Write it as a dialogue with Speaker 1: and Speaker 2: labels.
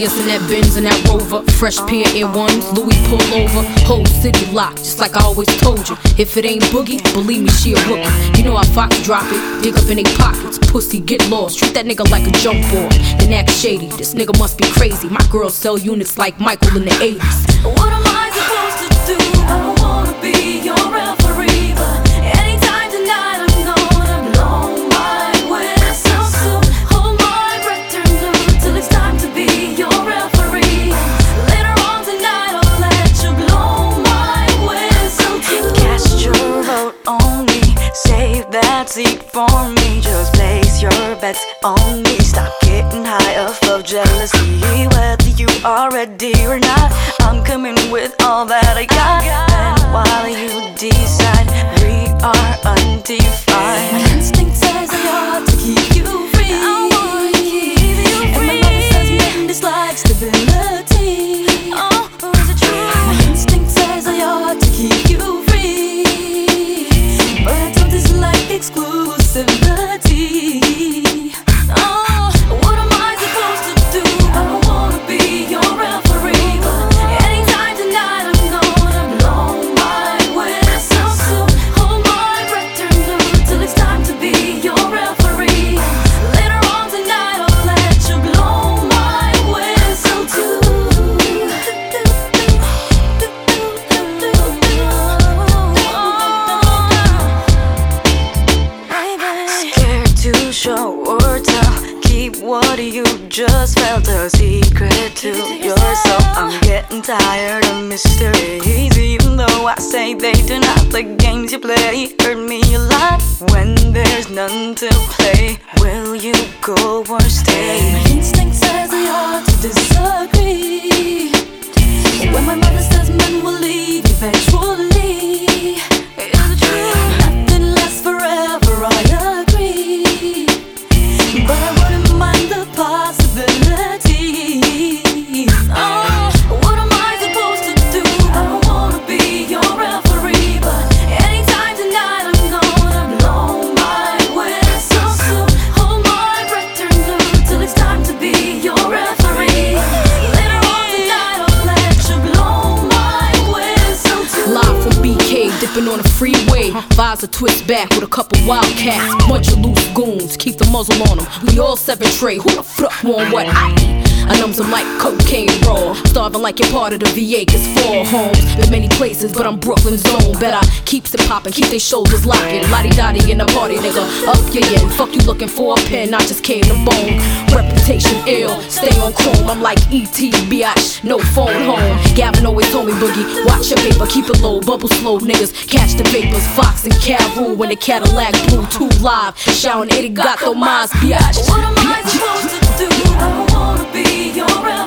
Speaker 1: us in that Benz and that Rover. Fresh pair Air Ones, Louis pull over. Whole city locked, just like I always told you. If it ain't Boogie, believe me, she a rookie. You know how Fox drop it, dig up in they pockets. Pussy, get lost, treat that nigga like a junk boy. Then act shady, this nigga must be crazy. My girls sell units like Michael in the 80s.
Speaker 2: What am I supposed to do? I don't wanna be your referee, but anytime tonight I'm gonna blow my whistle soon. Hold my breath, turn blue till it's time to be your referee. Later on tonight I'll let you blow my whistle too.
Speaker 3: Cast your vote on me, save that seat for me. Just place your bets on me. Stop getting high off of jealousy. Whether you are ready or not, I'm coming with all that I got. And while you decide, we are undefined.
Speaker 2: My instinct says I ought to keep you free. I wanna keep you free. And my mother says men dislike stability. Oh, is it true? My instinct says I ought to keep you free, but I don't dislike exclusivity. Oh, what am I supposed to do? I don't wanna be your referee, but anytime tonight I'm gonna blow my whistle soon. Hold my breath, turn blue till it's time to be your referee. Later on tonight I'll let you blow my whistle too.
Speaker 3: Scared to show or tell, keep what you just felt a secret to yourself. I'm getting tired of mysteries, even though I say they do not. The games you play hurt me a lot. When there's none to play, will you go or stay?
Speaker 2: My instinct says I ought to disagree. When my mother says men will leave eventually, is it true? Nothing lasts forever, I agree, but I wouldn't mind the possibility. Oh, what am I supposed to do? I don't wanna be your referee, but anytime tonight I'm gonna blow my whistle soon. Hold my breath, turn blue till it's time to be your referee. Later on tonight I'll let you blow my whistle too.
Speaker 1: Live from BK, dipping on the freeway. Vibes a twist back with a couple wildcats. Bunch of loose goons, keep the muzzle on them. We all 7 tray, who the fuck want what I eat? I numbs them like cocaine raw. Starving like you're part of the VA, cause 4 homes. Been many places, but I'm Brooklyn's own. Bet I keeps it poppin', keep they shoulders locking. Lottie-dottie in the party, nigga, up your yen. Fuck you looking for a pen, I just came to bone. Reputation ill, stay on chrome. I'm like E.T. biatch, no phone home. Gavin always told me, Boogie, watch your paper, keep it low. Bubble slow, niggas, catch the vapors. Fox and Caru when the Cadillac blew 2 live. Shouting, it got no minds, biatch.
Speaker 2: What am I supposed to do? I don't wanna be your referee.